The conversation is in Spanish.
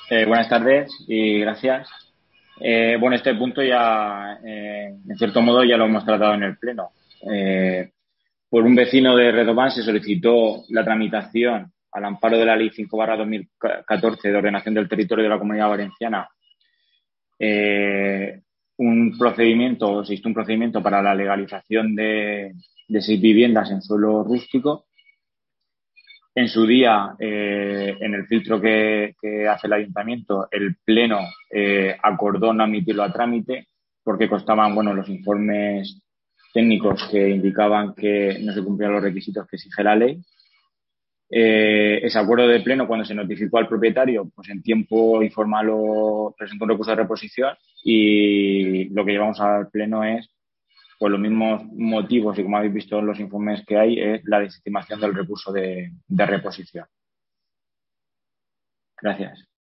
Buenas tardes y gracias. Bueno, este punto ya, en cierto modo, ya lo hemos tratado en el Pleno. Eh, por un vecino de Redován se solicitó la tramitación al amparo de la Ley 5/2014 de ordenación del territorio de la Comunidad Valenciana, eh, se hizo un procedimiento para la legalización de 6 viviendas en suelo rústico. En su día, en el filtro que hace el ayuntamiento, el Pleno acordó no admitirlo a trámite porque constaban, bueno, los informes técnicos que indicaban que no se cumplían los requisitos que exige la ley. Ese acuerdo de Pleno, cuando se notificó al propietario, pues en tiempo informal lo presentó un recurso de reposición y lo que llevamos al Pleno es, por los mismos motivos y como habéis visto en los informes que hay, es la desestimación del recurso de reposición. Gracias.